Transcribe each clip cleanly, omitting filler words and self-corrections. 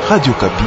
Radio Kapi.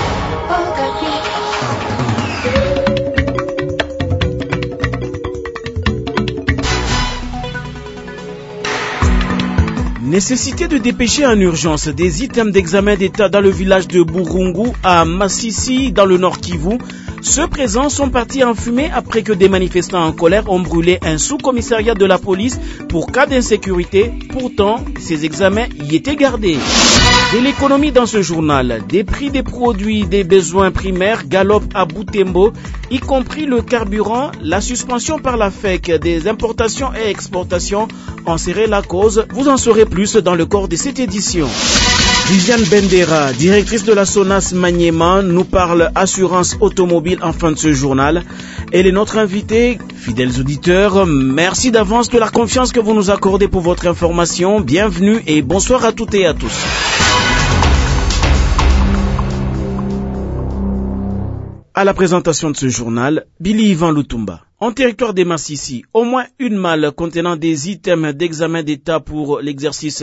Nécessité de dépêcher en urgence des items d'examen d'État dans le village de Burungu à Massissi dans le Nord Kivu. Ceux présents sont partis en fumée après que des manifestants en colère ont brûlé un sous-commissariat de la police pour cas d'insécurité. Pourtant, ces examens y étaient gardés. De l'économie dans ce journal, des prix des produits des besoins primaires galopent à Butembo, y compris le carburant. La suspension par la FEC des importations et exportations en serait la cause. Vous en saurez plus dans le corps de cette édition. Viviane Bendera, directrice de la SONAS Maniema, nous parle assurance automobile en fin de ce journal. Elle est notre invitée. Fidèles auditeurs, merci d'avance de la confiance que vous nous accordez pour votre information. Bienvenue et bonsoir à toutes et à tous. À la présentation de ce journal, Billy Ivan Lutumba. En territoire des Massissi, au moins une malle contenant des items d'examen d'État pour l'exercice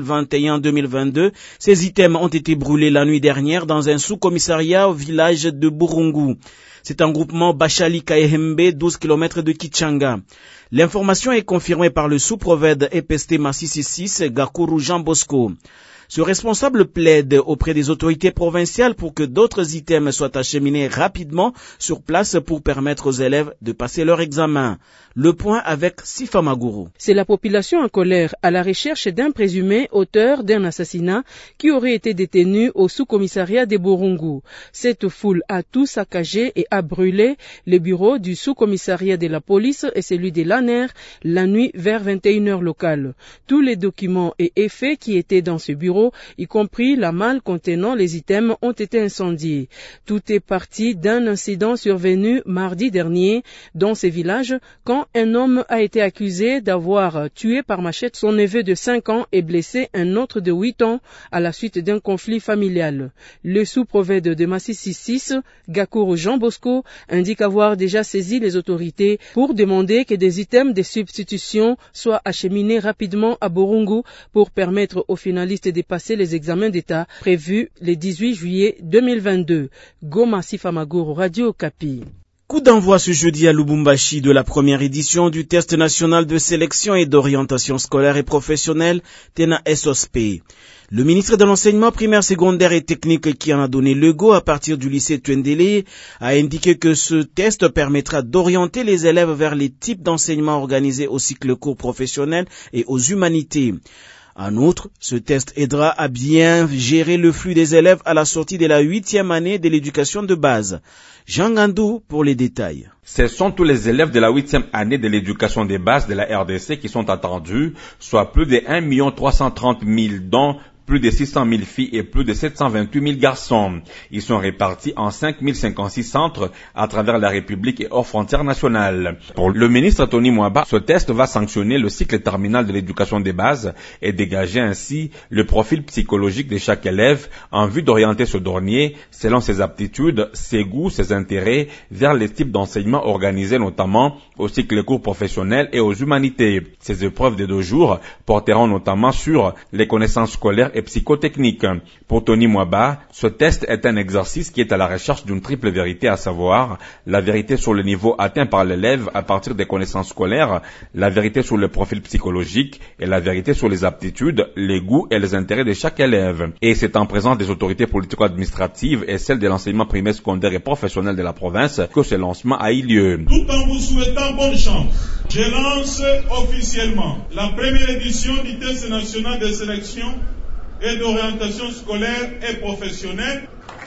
2021-2022. Ces items ont été brûlés la nuit dernière dans un sous-commissariat au village de Burungu. C'est un groupement Bachali Kaehembe, 12 km de Kichanga. L'information est confirmée par le sous-prophète EPST Massissi 6, Gakuru Jean Bosco. Ce responsable plaide auprès des autorités provinciales pour que d'autres items soient acheminés rapidement sur place pour permettre aux élèves de passer leur examen. Le point avec Sifa Maguru. C'est la population en colère à la recherche d'un présumé auteur d'un assassinat qui aurait été détenu au sous-commissariat de Burungu. Cette foule a tout saccagé et a brûlé le bureau du sous-commissariat de la police et celui de l'ANER la nuit vers 21h locale. Tous les documents et effets qui étaient dans ce bureau, y compris la malle contenant les items, ont été incendiés. Tout est parti d'un incident survenu mardi dernier dans ce village quand un homme a été accusé d'avoir tué par machette son neveu de 5 ans et blessé un autre de 8 ans à la suite d'un conflit familial. Le sous-prophète de Massissi 6, Gakuru Jean Bosco, indique avoir déjà saisi les autorités pour demander que des items de substitution soient acheminés rapidement à Burungu pour permettre aux finalistes de passer les examens d'État prévus le 18 juillet 2022. Goma Sifa Maguru, Radio Kapi. Coup d'envoi ce jeudi à Lubumbashi de la première édition du test national de sélection et d'orientation scolaire et professionnelle, TENA SOSP. Le ministre de l'enseignement primaire, secondaire et technique qui en a donné le go à partir du lycée Twendele a indiqué que ce test permettra d'orienter les élèves vers les types d'enseignement organisés au cycle court professionnel et aux humanités. En outre, ce test aidera à bien gérer le flux des élèves à la sortie de la 8e année de l'éducation de base. Jean Gandou pour les détails. Ce sont tous les élèves de la 8e année de l'éducation de base de la RDC qui sont attendus, soit plus de 1 330 000 dont plus de 600 000 filles et plus de 728 000 garçons. Ils sont répartis en 5 056 centres à travers la République et hors frontières nationales. Pour le ministre Tony Mwaba, ce test va sanctionner le cycle terminal de l'éducation des bases et dégager ainsi le profil psychologique de chaque élève en vue d'orienter ce dernier selon ses aptitudes, ses goûts, ses intérêts vers les types d'enseignement organisés notamment au cycle court professionnel et aux humanités. Ces épreuves de 2 jours porteront notamment sur les connaissances scolaires et psychotechnique. Pour Tony Mwaba, ce test est un exercice qui est à la recherche d'une triple vérité, à savoir la vérité sur le niveau atteint par l'élève à partir des connaissances scolaires, la vérité sur le profil psychologique et la vérité sur les aptitudes, les goûts et les intérêts de chaque élève. Et c'est en présence des autorités politico-administratives et celles de l'enseignement primaire, secondaire et professionnel de la province que ce lancement a eu lieu. Tout en vous souhaitant bonne chance, je lance officiellement la première édition du test national de sélection et d'orientation scolaire et professionnelle.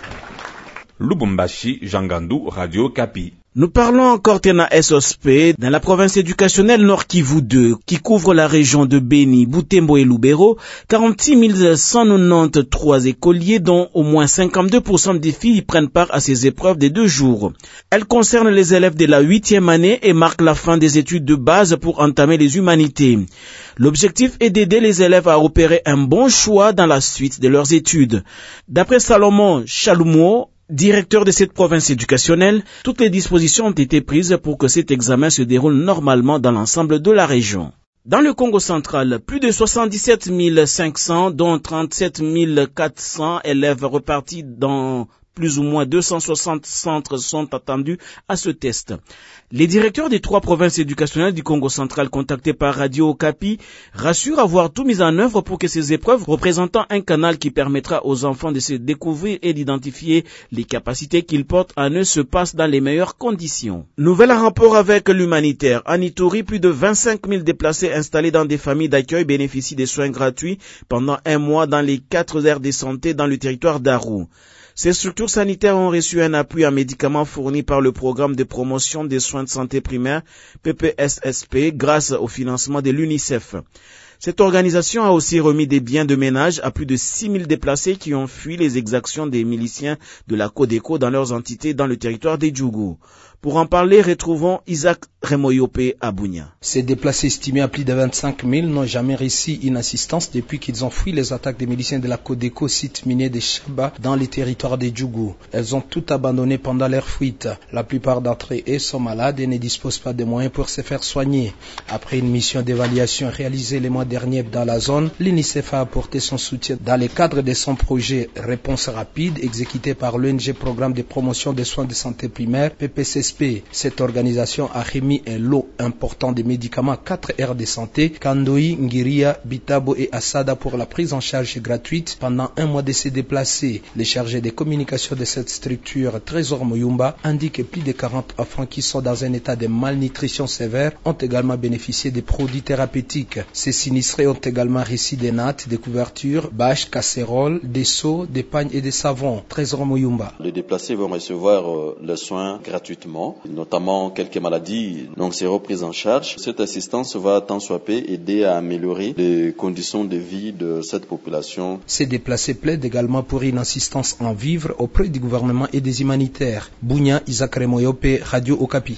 Lubumbashi, Jean Gandou, Radio Kapi. Nous parlons encore TENA SOSP dans la province éducationnelle Nord Kivu 2 qui couvre la région de Beni, Butembo et Lubero. 46 193 écoliers dont au moins 52% des filles prennent part à ces épreuves des 2 jours. Elles concernent les élèves de la 8e année et marquent la fin des études de base pour entamer les humanités. L'objectif est d'aider les élèves à opérer un bon choix dans la suite de leurs études. D'après Salomon Chalumo, directeur de cette province éducationnelle, toutes les dispositions ont été prises pour que cet examen se déroule normalement dans l'ensemble de la région. Dans le Congo central, plus de 77 500, dont 37 400 élèves repartis dans plus ou moins 260 centres sont attendus à ce test. Les directeurs des 3 provinces éducationnelles du Congo central contactés par Radio Okapi rassurent avoir tout mis en œuvre pour que ces épreuves représentant un canal qui permettra aux enfants de se découvrir et d'identifier les capacités qu'ils portent en eux se passent dans les meilleures conditions. Nouvel rapport avec l'humanitaire. En Ituri, plus de 25 000 déplacés installés dans des familles d'accueil bénéficient des soins gratuits pendant 1 mois dans les 4 aires de santé dans le territoire d'Aru. Ces structures sanitaires ont reçu un appui en médicaments fourni par le programme de promotion des soins de santé primaire PPSSP grâce au financement de l'UNICEF. Cette organisation a aussi remis des biens de ménage à plus de 6 000 déplacés qui ont fui les exactions des miliciens de la Codeco dans leurs entités dans le territoire des Djougou. Pour en parler, retrouvons Isaac Remoyope à Bunia. Ces déplacés estimés à plus de 25 000 n'ont jamais reçu une assistance depuis qu'ils ont fui les attaques des miliciens de la Codeco, site minier de Chaba, dans les territoires des Djougou. Elles ont tout abandonné pendant leur fuite. La plupart d'entre eux sont malades et ne disposent pas de moyens pour se faire soigner. Après une mission d'évaluation réalisée le mois dernier dans la zone, l'UNICEF a apporté son soutien dans le cadre de son projet Réponse rapide exécuté par l'ONG Programme de promotion des soins de santé primaire PPSSP. Cette organisation a remis un lot important de médicaments à 4 aires de santé, Kandoï, Ngiria, Bitabo et Assada pour la prise en charge gratuite pendant 1 mois de ces déplacés. Les chargés de communication de cette structure, Trésor Moyumba, indique que plus de 40 enfants qui sont dans un état de malnutrition sévère ont également bénéficié des produits thérapeutiques. Ces sinistrés ont également reçu des nattes, des couvertures, bâches, casseroles, des seaux, des pagnes et des savons. Trésor Moyumba. Les déplacés vont recevoir les soins gratuitement, notamment quelques maladies, donc c'est repris en charge. Cette assistance va tant soit peu aider à améliorer les conditions de vie de cette population. Ces déplacés plaident également pour une assistance en vivres auprès du gouvernement et des humanitaires. Bunia, Isaac Remoyope, Radio Okapi.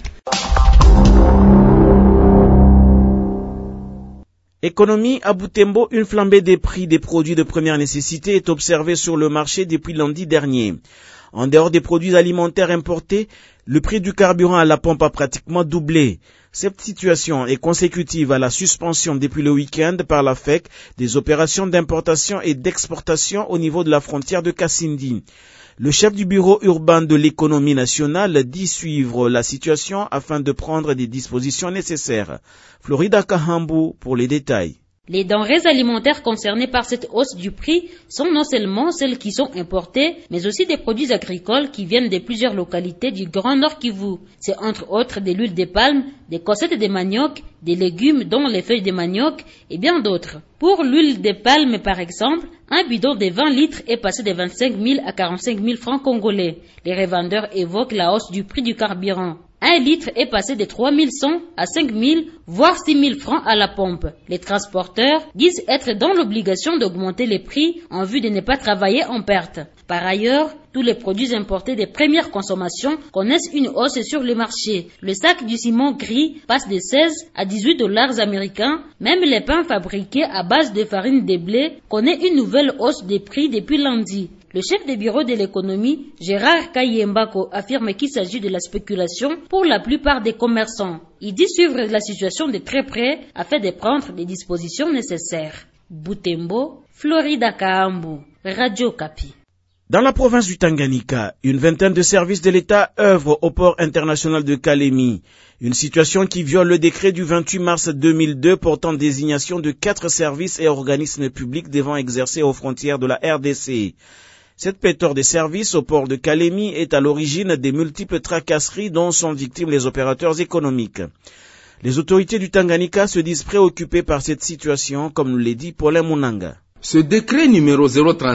Économie à Butembo, une flambée des prix des produits de première nécessité est observée sur le marché depuis lundi dernier. En dehors des produits alimentaires importés, le prix du carburant à la pompe a pratiquement doublé. Cette situation est consécutive à la suspension depuis le week-end par la FEC des opérations d'importation et d'exportation au niveau de la frontière de Kassindi. Le chef du bureau urbain de l'économie nationale dit suivre la situation afin de prendre des dispositions nécessaires. Florida Kahambu pour les détails. Les denrées alimentaires concernées par cette hausse du prix sont non seulement celles qui sont importées, mais aussi des produits agricoles qui viennent de plusieurs localités du Grand Nord Kivu. C'est entre autres de l'huile de palme, des cossettes de manioc, des légumes dont les feuilles de manioc et bien d'autres. Pour l'huile de palme par exemple, un bidon de 20 litres est passé de 25 000 à 45 000 francs congolais. Les revendeurs évoquent la hausse du prix du carburant. 1 litre est passé de 3 100 à 5 000, voire 6 000 francs à la pompe. Les transporteurs disent être dans l'obligation d'augmenter les prix en vue de ne pas travailler en perte. Par ailleurs, tous les produits importés de première consommation connaissent une hausse sur le marché. Le sac du ciment gris passe de 16 à 18 $ américains. Même les pains fabriqués à base de farine de blé connaissent une nouvelle hausse des prix depuis lundi. Le chef de bureau de l'économie, Gérard Kayembako, affirme qu'il s'agit de la spéculation pour la plupart des commerçants. Il dit suivre la situation de très près afin de prendre les dispositions nécessaires. Butembo, Florida Kahambu, Radio Kapi. Dans la province du Tanganyika, une vingtaine de services de l'État œuvrent au port international de Kalemi. Une situation qui viole le décret du 28 mars 2002 portant désignation de 4 services et organismes publics devant exercer aux frontières de la RDC. Cette pléthore de services au port de Kalemi est à l'origine des multiples tracasseries dont sont victimes les opérateurs économiques. Les autorités du Tanganyika se disent préoccupées par cette situation, comme nous l'a dit Paulin Munanga. Ce décret numéro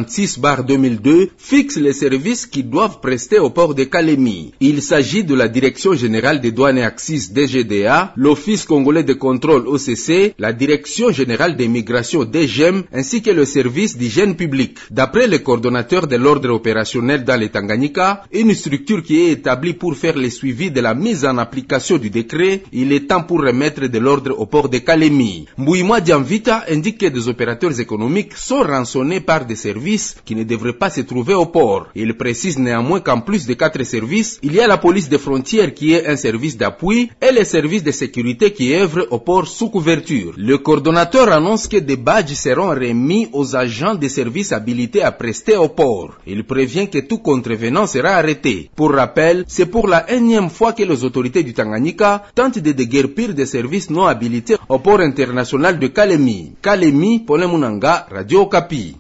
036/2002 fixe les services qui doivent prester au port de Kalemi. Il s'agit de la Direction générale des douanes et axes DGDA, l'Office congolais de contrôle OCC, la Direction générale des migrations DGEM, ainsi que le service d'hygiène publique. D'après le coordonnateur de l'ordre opérationnel dans le Tanganyika, une structure qui est établie pour faire le suivi de la mise en application du décret, il est temps pour remettre de l'ordre au port de Kalemi. Mbouima Diamvita indique que des opérateurs économiques économiques sont rançonnés par des services qui ne devraient pas se trouver au port. Il précise néanmoins qu'en plus de 4 services, il y a la police des frontières qui est un service d'appui et les services de sécurité qui œuvrent au port sous couverture. Le coordonnateur annonce que des badges seront remis aux agents des services habilités à prester au port. Il prévient que tout contrevenant sera arrêté. Pour rappel, c'est pour la énième fois que les autorités du Tanganyika tentent de déguerpir des services non habilités au port international de Kalemi. Kalemi, Paul Munanga, Radio Okapi.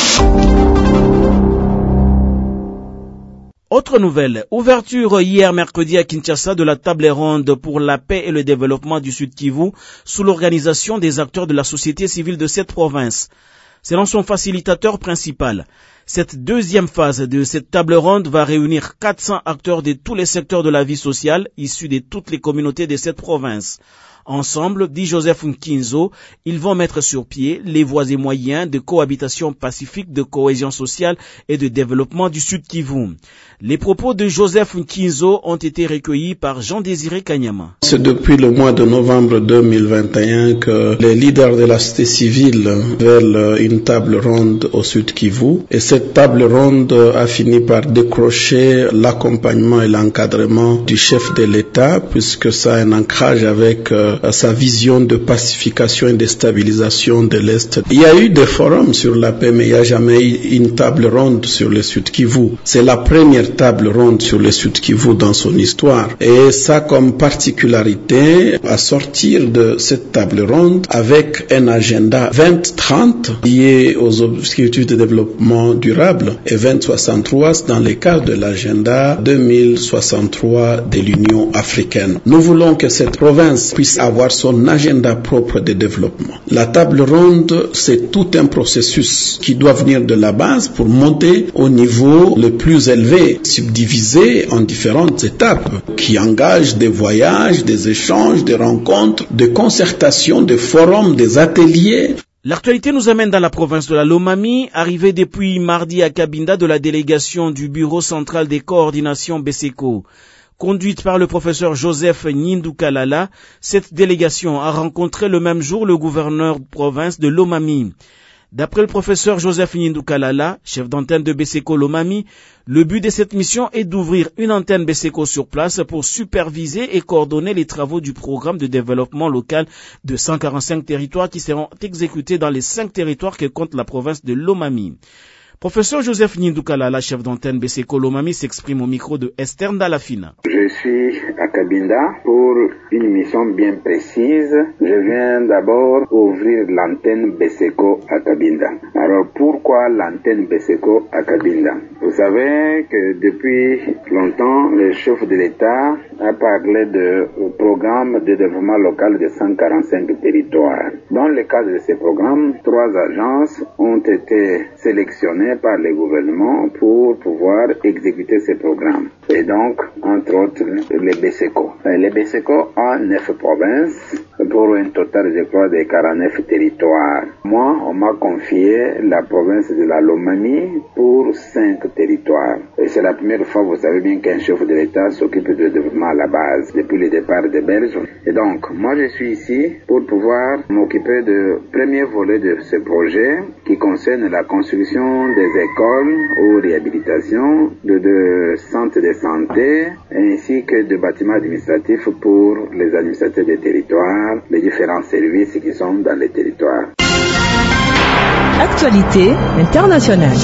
Autre nouvelle, ouverture hier mercredi à Kinshasa de la table ronde pour la paix et le développement du Sud Kivu sous l'organisation des acteurs de la société civile de cette province. Selon son facilitateur principal, cette deuxième phase de cette table ronde va réunir 400 acteurs de tous les secteurs de la vie sociale issus de toutes les communautés de cette province. Ensemble, dit Joseph Nkinzo, ils vont mettre sur pied les voies et moyens de cohabitation pacifique, de cohésion sociale et de développement du Sud Kivu. Les propos de Joseph Nkinzo ont été recueillis par Jean-Désiré Kanyama. C'est depuis le mois de novembre 2021 que les leaders de la société civile veulent une table ronde au Sud Kivu. Et cette table ronde a fini par décrocher l'accompagnement et l'encadrement du chef de l'État, puisque ça a un ancrage avec sa vision de pacification et de stabilisation de l'Est. Il y a eu des forums sur la paix, mais il n'y a jamais eu une table ronde sur le Sud Kivu. C'est la première table ronde sur le Sud Kivu dans son histoire. Et ça comme particularité à sortir de cette table ronde avec un agenda 2030 lié aux objectifs de développement durable et 2063 dans le cadre de l'agenda 2063 de l'Union africaine. Nous voulons que cette province puisse avoir son agenda propre de développement. La table ronde, c'est tout un processus qui doit venir de la base pour monter au niveau le plus élevé, subdivisé en différentes étapes qui engagent des voyages, des échanges, des rencontres, des concertations, des forums, des ateliers. L'actualité nous amène dans la province de la Lomami, arrivée depuis mardi à Cabinda de la délégation du Bureau central des coordinations BESECO. Conduite par le professeur Joseph Nyindoukalala, cette délégation a rencontré le même jour le gouverneur de province de Lomami. D'après le professeur Joseph Nyindoukalala, chef d'antenne de BESECO Lomami, le but de cette mission est d'ouvrir une antenne BESECO sur place pour superviser et coordonner les travaux du programme de développement local de 145 territoires qui seront exécutés dans les 5 territoires que compte la province de Lomami. Professeur Joseph Nyindoukalala, chef d'antenne BESECO Lomami, s'exprime au micro de Esther Ndalafina. Je suis à Cabinda pour une mission bien précise. Je viens d'abord ouvrir l'antenne BESECO à Cabinda. Alors pourquoi l'antenne BESECO à Cabinda? Vous savez que depuis longtemps, le chef de l'État a parlé de programme de développement local de 145 territoires. Dans le cadre de ces programmes, 3 agences ont été sélectionnées par le gouvernement pour pouvoir exécuter ces programmes. Et donc, entre autres, les BESECO. Les BESECO ont 9 provinces pour un total, je crois, de 49 territoires. Moi, on m'a confié la province de la Lomami pour 5 territoires. Et c'est la première fois, vous savez bien, qu'un chef de l'État s'occupe de développement à la base, depuis le départ des Belges. Et donc, moi, je suis ici pour pouvoir m'occuper du premier volet de ce projet qui concerne la construction des écoles ou réhabilitation, de centres de santé, ainsi que de bâtiments administratifs pour les administrateurs des territoires, les différents services qui sont dans les territoires. Actualité internationale.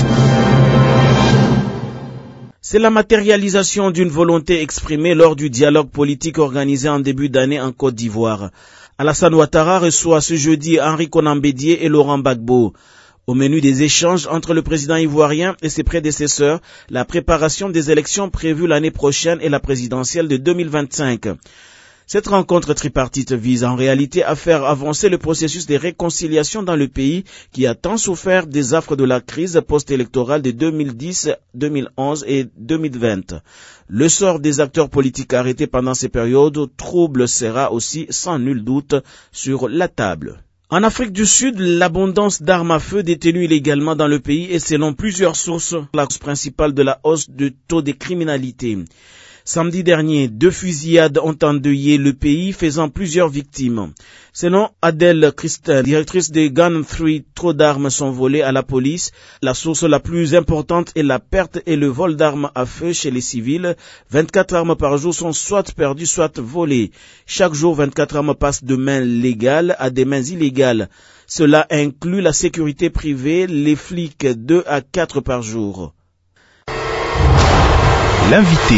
C'est la matérialisation d'une volonté exprimée lors du dialogue politique organisé en début d'année en Côte d'Ivoire. Alassane Ouattara reçoit ce jeudi Henri Konan Bédié et Laurent Gbagbo. Au menu des échanges entre le président ivoirien et ses prédécesseurs, la préparation des élections prévues l'année prochaine et la présidentielle de 2025. Cette rencontre tripartite vise en réalité à faire avancer le processus de réconciliation dans le pays qui a tant souffert des affres de la crise post-électorale de 2010, 2011 et 2020. Le sort des acteurs politiques arrêtés pendant ces périodes troubles sera aussi sans nul doute sur la table. En Afrique du Sud, l'abondance d'armes à feu détenues illégalement dans le pays est selon plusieurs sources la cause principale de la hausse du taux de criminalité. Samedi dernier, 2 fusillades ont endeuillé le pays, faisant plusieurs victimes. Selon Adèle Christel, directrice des Gun 3, trop d'armes sont volées à la police. La source la plus importante est la perte et le vol d'armes à feu chez les civils. 24 armes par jour sont soit perdues, soit volées. Chaque jour, 24 armes passent de mains légales à des mains illégales. Cela inclut la sécurité privée, les flics 2 à 4 par jour. L'invité.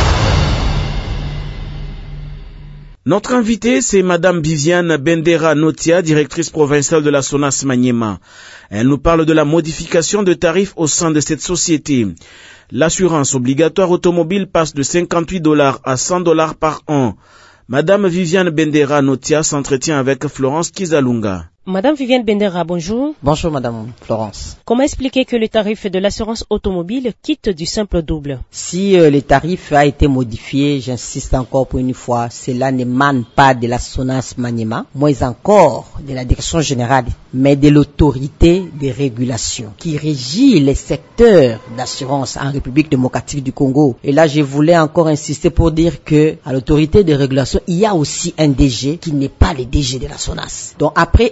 Notre invitée, c'est Madame Viviane Bendera Notia, directrice provinciale de la SONAS Maniema. Elle nous parle de la modification de tarifs au sein de cette société. L'assurance obligatoire automobile passe de $58 à $100 par an. Madame Viviane Bendera Notia s'entretient avec Florence Kizalunga. Madame Viviane Bendera, bonjour. Bonjour Madame Florence. Comment expliquer que le tarif de l'assurance automobile quitte du simple double? Si le tarif a été modifié, j'insiste encore pour une fois, cela n'émane pas de la SONAS Maniema, moins encore de la direction générale, mais de l'autorité de régulation qui régit les secteurs d'assurance en République démocratique du Congo. Et là, je voulais encore insister pour dire que à l'autorité de régulation, il y a aussi un DG qui n'est pas le DG de la SONAS. Donc après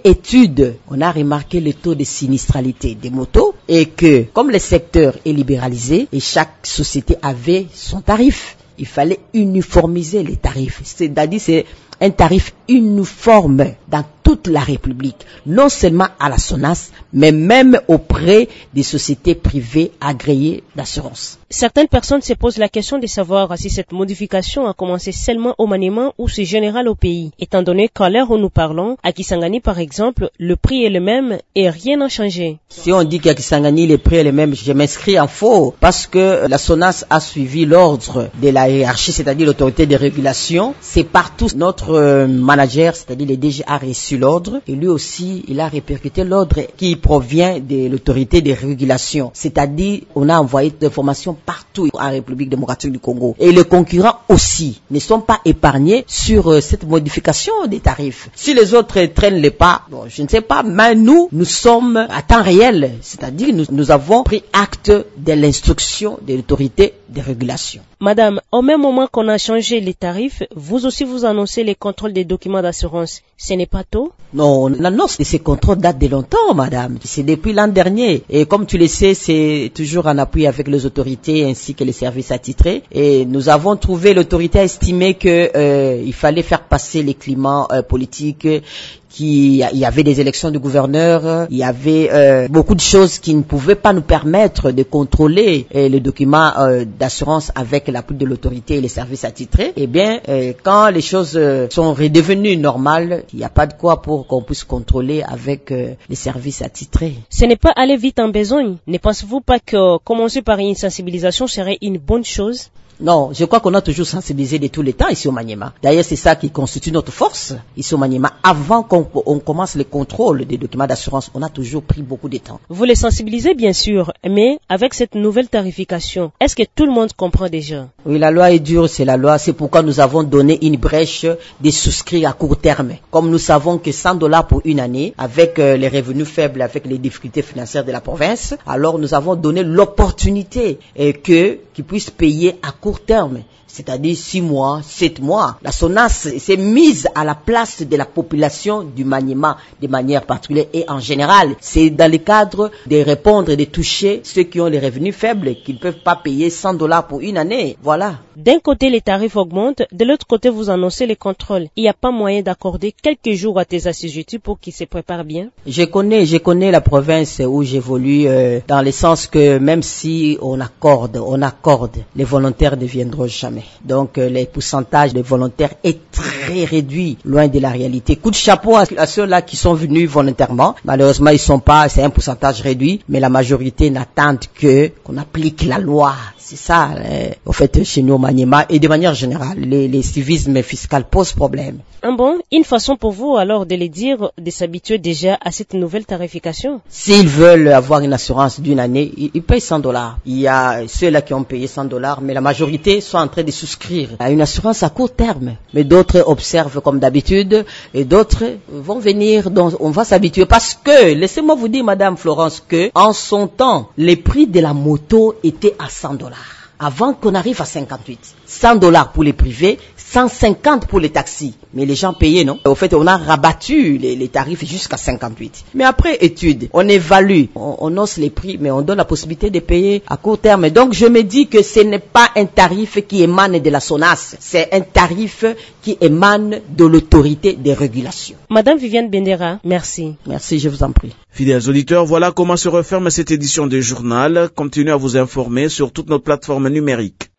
on a remarqué le taux de sinistralité des motos et que comme le secteur est libéralisé et chaque société avait son tarif, il fallait uniformiser les tarifs. C'est-à-dire c'est un tarif uniforme dans toute la République, non seulement à la SONAS, mais même auprès des sociétés privées agréées d'assurance. Certaines personnes se posent la question de savoir si cette modification a commencé seulement au Maniema ou c'est général au pays, étant donné qu'à l'heure où nous parlons, à Kisangani par exemple, le prix est le même et rien n'a changé. Si on dit qu'à Kisangani le prix est le même, je m'inscris en faux, parce que la SONAS a suivi l'ordre de la hiérarchie, c'est-à-dire l'autorité de régulation. C'est partout notre manager, c'est-à-dire le DG a reçu l'ordre et lui aussi il a répercuté l'ordre qui provient de l'autorité de régulation, c'est-à-dire on a envoyé des formations partout en République démocratique du Congo et les concurrents aussi ne sont pas épargnés sur cette modification des tarifs. Si les autres traînent les pas, bon, je ne sais pas, mais nous sommes à temps réel, c'est-à-dire nous avons pris acte de l'instruction de l'autorité de régulation. Madame, au même moment qu'on a changé les tarifs, vous aussi vous annoncez les contrôles des documents d'assurance. Ce n'est pas tôt? Non, l'annonce de ces contrôles date de longtemps, madame. C'est depuis l'an dernier. Et comme tu le sais, c'est toujours en appui avec les autorités ainsi que les services attitrés. Et nous avons trouvé, l'autorité a estimé que il fallait faire passer les climats politiques. Il y avait des élections de gouverneurs, il y avait beaucoup de choses qui ne pouvaient pas nous permettre de contrôler les documents d'assurance avec l'appui de l'autorité et les services attitrés. Eh bien, quand les choses sont redevenues normales, il n'y a pas de quoi pour qu'on puisse contrôler avec les services attitrés. Ce n'est pas aller vite en besogne. Ne pensez-vous pas que commencer par une sensibilisation serait une bonne chose? Non, je crois qu'on a toujours sensibilisé de tous les temps ici au Maniema. D'ailleurs, c'est ça qui constitue notre force ici au Maniema. Avant qu'on commence le contrôle des documents d'assurance, on a toujours pris beaucoup de temps. Vous les sensibilisez bien sûr, mais avec cette nouvelle tarification, est-ce que tout le monde comprend déjà? Oui, la loi est dure, c'est la loi. C'est pourquoi nous avons donné une brèche de souscrire à court terme. Comme nous savons que $100 pour une année, avec les revenus faibles, avec les difficultés financières de la province, alors nous avons donné l'opportunité qu'ils puissent payer à court terme, c'est-à-dire 6 mois, 7 mois. La SONAS s'est mise à la place de la population du Maniema de manière particulière et en général. C'est dans le cadre de répondre et de toucher ceux qui ont les revenus faibles, qui ne peuvent pas payer $100 pour une année. Voilà. D'un côté, les tarifs augmentent, de l'autre côté, vous annoncez les contrôles. Il n'y a pas moyen d'accorder quelques jours à tes assujettis pour qu'ils se préparent bien? Je connais la province où j'évolue, dans le sens que même si on accorde, les volontaires ne viendront jamais. Donc, le pourcentage de volontaires est très réduit, loin de la réalité. Coup de chapeau à ceux-là qui sont venus volontairement. Malheureusement, ils sont pas, c'est un pourcentage réduit, mais la majorité n'attendent qu'on applique la loi. C'est ça, en fait, chez nous au Maniema et de manière générale, les civismes fiscal posent problème. Une façon pour vous alors de les dire de s'habituer déjà à cette nouvelle tarification? S'ils veulent avoir une assurance d'une année, ils payent $100. Il y a ceux-là qui ont payé $100, mais la majorité sont en train de souscrire à une assurance à court terme. Mais d'autres observent comme d'habitude et d'autres vont venir, donc on va s'habituer parce que, laissez-moi vous dire, Madame Florence, que en son temps, les prix de la moto étaient à $100. avant qu'on arrive à 58. $100 pour les privés, 150 pour les taxis. Mais les gens payaient, non? Au fait, on a rabattu les tarifs jusqu'à 58. Mais après étude, on évalue, on hausse les prix, mais on donne la possibilité de payer à court terme. Donc, je me dis que ce n'est pas un tarif qui émane de la SONAS. C'est un tarif qui émane de l'autorité des régulations. Madame Viviane Bendera, merci. Merci, je vous en prie. Fidèles auditeurs, voilà comment se referme cette édition du journal. Continuez à vous informer sur toutes nos plateformes numériques.